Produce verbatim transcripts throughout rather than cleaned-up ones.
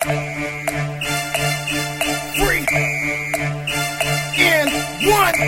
Free and one.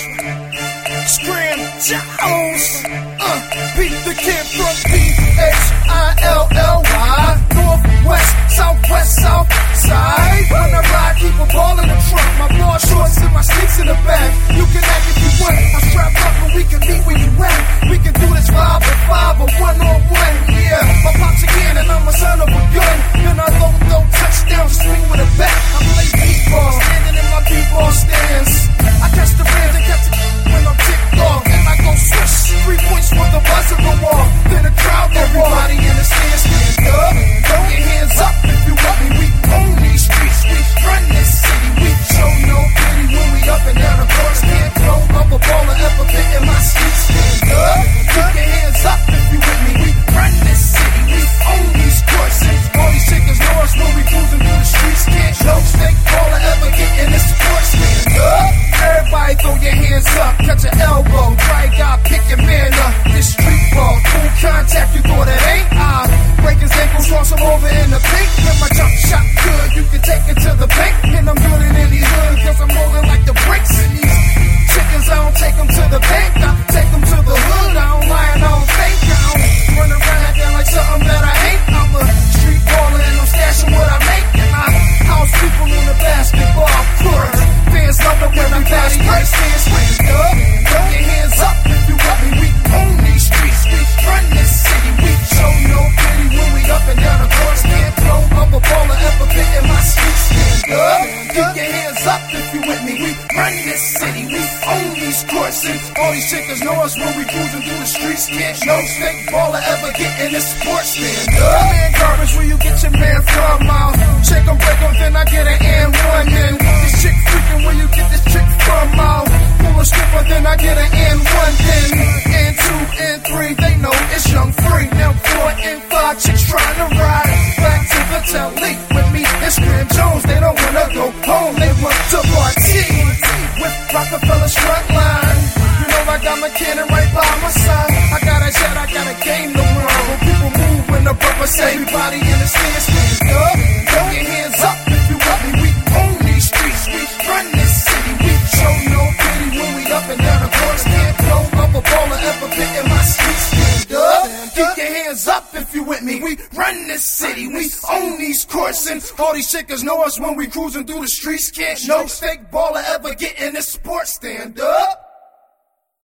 Scram Jones. Uh, beat the kid from P H I L L Y. Northwest, southwest, south side. When I ride, keep a ball in the trunk. My ball shorts and my sneaks in the back. You can act if you want. I strap up and we can meet where you at. We can do this five on five or one on one. Yeah, my pops again and I'm a son of a gun. Then I low, low touchdown, swing with a bat. I play b-ball, standing in my b-ball stance. I catch the rams and catch the when I'm ticked off. And I go swish, three points for the buzzer go off. Then the crowd go everybody in the stands stand up. Throw your hands up if you want me. We own these streets, we run this city. We show no pity when we up and down the course. Can't throw up a ball or ever fit in my seat. Stand up, keep your hands up if you with me. We run this city, we own these courses. All these chickens know us when we cruising through the streets. Can't no snake ball or ever get in this sports. Stand up, everybody throw your hands up, catch your elbow. Right guy, pick your man up. This street ball, full contact, you thought it ain't? I break his ankles, cross him over in the paint. Then my jump shot good, you can take it to the bank. And I'm good in any hood, cause I'm rolling like the brakes. And these chickens, I don't take them to the bank. I take them to the hood, I don't lie and I don't fake. I don't run around acting like something that I ain't. I'm a street baller and I'm stashing what I make. And I house people in the basketball court. Fans love it when I'm fast break. Stand stand up, throw your hands up if you want me. We own these streets, we run this city. We show no pity when we up and down the course. Can't throw up a ball or ever fit in my seat. Stand up, keep your hands up if you with me. We run this city, we own these courses. All these chickens know us when we cruising through the streets. Can't no fake baller ever get in this sports. Stand up, man, garbage, where you get your man from? I'll shake 'em, break 'em, then I get an and one. And this chick freaking, where you get this chick from? I'll pull a stripper, then I get an and one. Then and two and three, they know it's young free. Now four and five chicks trying to ride back to the telly with me. It's Scram Jones, they don't wanna go home, they want to party with Rockefeller strut line. You know I got my cannon right by my side. I got a jet, I got a game to run. When people move, when the brother say everybody in the stands stand up. Throw your hands up if you want me. We own these streets, we run this city. We show no pity when we up and down the course. Can't throw up a ball or ever fit in my seat. Stand up, keep your hands up if you with me. We run this city, we own these courts. And all these chickens know us when we cruising through the streets. Can't no fake baller ever get in this sport. Stand up.